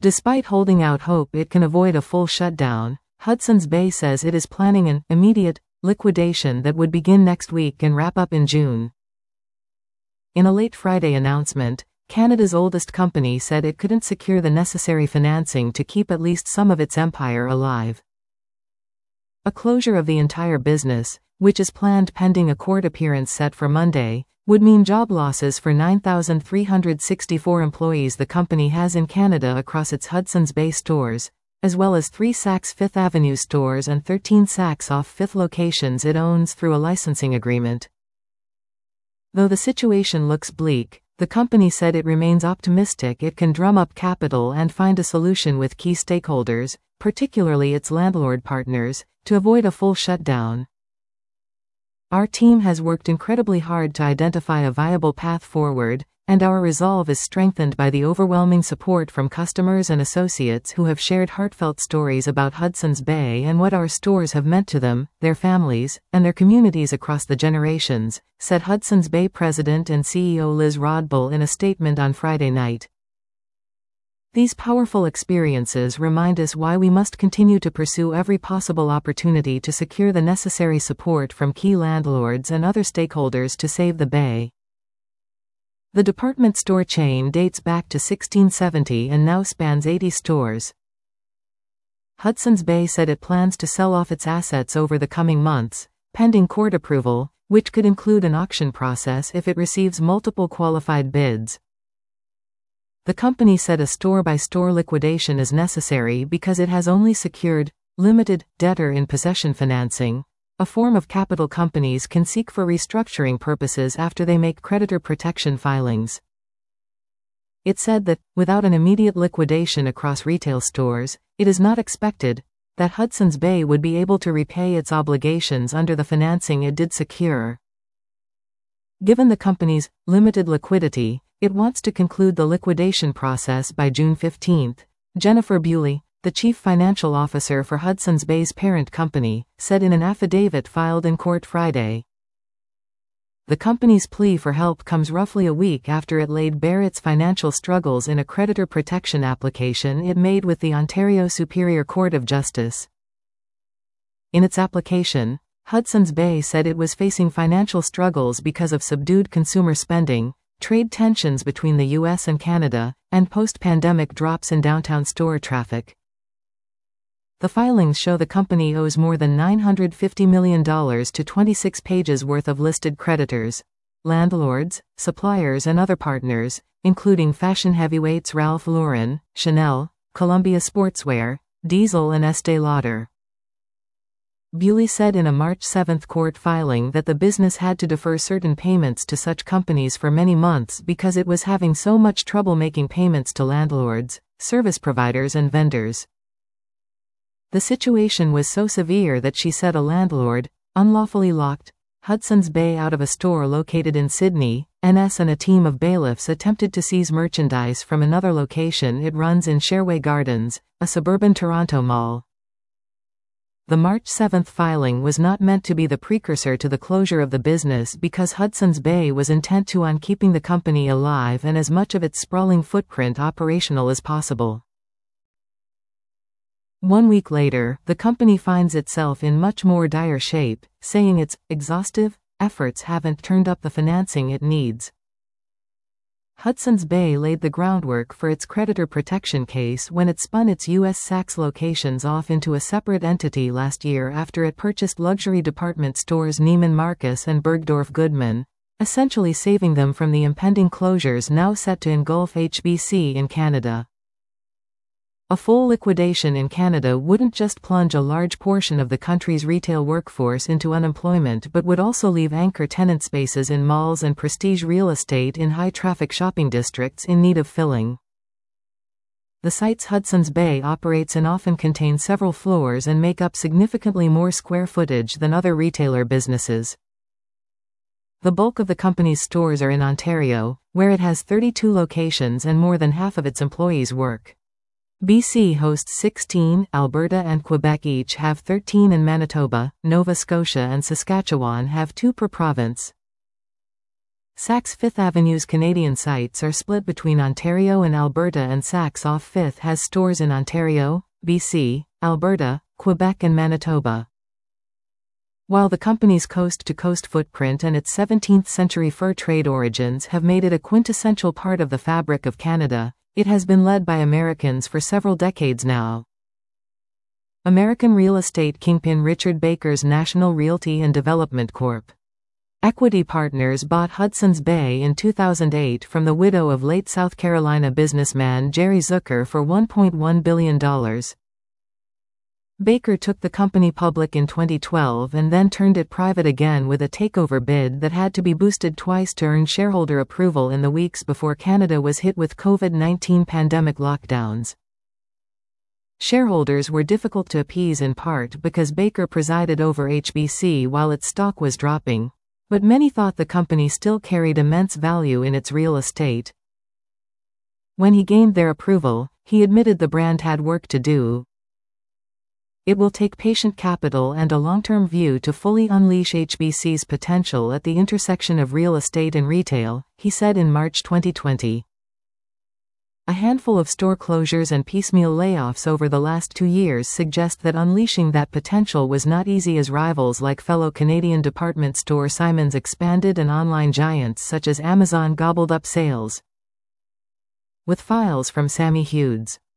Despite holding out hope it can avoid a full shutdown, Hudson's Bay says it is planning an immediate liquidation that would begin next week and wrap up in June. In a late Friday announcement, Canada's oldest company said it couldn't secure the necessary financing to keep at least some of its empire alive. A closure of the entire business, which is planned pending a court appearance set for Monday, would mean job losses for 9,364 employees the company has in Canada across its Hudson's Bay stores, as well as 3 Saks Fifth Avenue stores and 13 Saks Off Fifth locations it owns through a licensing agreement. Though the situation looks bleak, the company said it remains optimistic it can drum up capital and find a solution with key stakeholders, particularly its landlord partners, to avoid a full shutdown. Our team has worked incredibly hard to identify a viable path forward, and our resolve is strengthened by the overwhelming support from customers and associates who have shared heartfelt stories about Hudson's Bay and what our stores have meant to them, their families, and their communities across the generations, said Hudson's Bay President and CEO Liz Rodbell in a statement on Friday night. These powerful experiences remind us why we must continue to pursue every possible opportunity to secure the necessary support from key landlords and other stakeholders to save the Bay. The department store chain dates back to 1670 and now spans 80 stores. Hudson's Bay said it plans to sell off its assets over the coming months, pending court approval, which could include an auction process if it receives multiple qualified bids. The company said a store-by-store liquidation is necessary because it has only secured limited debtor-in-possession financing, a form of capital companies can seek for restructuring purposes after they make creditor protection filings. It said that, without an immediate liquidation across retail stores, it is not expected that Hudson's Bay would be able to repay its obligations under the financing it did secure. Given the company's limited liquidity, it wants to conclude the liquidation process by June 15, Jennifer Bewley, the chief financial officer for Hudson's Bay's parent company, said in an affidavit filed in court Friday. The company's plea for help comes roughly a week after it laid bare its financial struggles in a creditor protection application it made with the Ontario Superior Court of Justice. In its application, Hudson's Bay said it was facing financial struggles because of subdued consumer spending, trade tensions between the US and Canada, and post-pandemic drops in downtown store traffic. The filings show the company owes more than $950 million to 26 pages worth of listed creditors, landlords, suppliers and other partners, including fashion heavyweights Ralph Lauren, Chanel, Columbia Sportswear, Diesel and Estée Lauder. Bewley said in a March 7 court filing that the business had to defer certain payments to such companies for many months because it was having so much trouble making payments to landlords, service providers and vendors. The situation was so severe that she said a landlord unlawfully locked Hudson's Bay out of a store located in Sydney, NS, and a team of bailiffs attempted to seize merchandise from another location it runs in Sherway Gardens, a suburban Toronto mall. The March 7 filing was not meant to be the precursor to the closure of the business because Hudson's Bay was intent on keeping the company alive and as much of its sprawling footprint operational as possible. 1 week later, the company finds itself in much more dire shape, saying its exhaustive efforts haven't turned up the financing it needs. Hudson's Bay laid the groundwork for its creditor protection case when it spun its U.S. Saks locations off into a separate entity last year after it purchased luxury department stores Neiman Marcus and Bergdorf Goodman, essentially saving them from the impending closures now set to engulf HBC in Canada. A full liquidation in Canada wouldn't just plunge a large portion of the country's retail workforce into unemployment but would also leave anchor tenant spaces in malls and prestige real estate in high-traffic shopping districts in need of filling. The sites Hudson's Bay operates in often contain several floors and make up significantly more square footage than other retailer businesses. The bulk of the company's stores are in Ontario, where it has 32 locations and more than half of its employees work. BC hosts 16, Alberta and Quebec each have 13, and Manitoba, Nova Scotia and Saskatchewan have 2 per province. Saks Fifth Avenue's Canadian sites are split between Ontario and Alberta, and Saks Off Fifth has stores in Ontario, BC, Alberta, Quebec and Manitoba. While the company's coast-to-coast footprint and its 17th-century fur trade origins have made it a quintessential part of the fabric of Canada, it has been led by Americans for several decades now. American real estate kingpin Richard Baker's National Realty and Development Corp. Equity Partners bought Hudson's Bay in 2008 from the widow of late South Carolina businessman Jerry Zucker for $1.1 billion. Baker took the company public in 2012 and then turned it private again with a takeover bid that had to be boosted twice to earn shareholder approval in the weeks before Canada was hit with COVID-19 pandemic lockdowns. Shareholders were difficult to appease in part because Baker presided over HBC while its stock was dropping, but many thought the company still carried immense value in its real estate. When he gained their approval, he admitted the brand had work to do. It will take patient capital and a long-term view to fully unleash HBC's potential at the intersection of real estate and retail, he said in March 2020. A handful of store closures and piecemeal layoffs over the last 2 years suggest that unleashing that potential was not easy, as rivals like fellow Canadian department store Simons expanded and online giants such as Amazon gobbled up sales. With files from Sammy Hughes.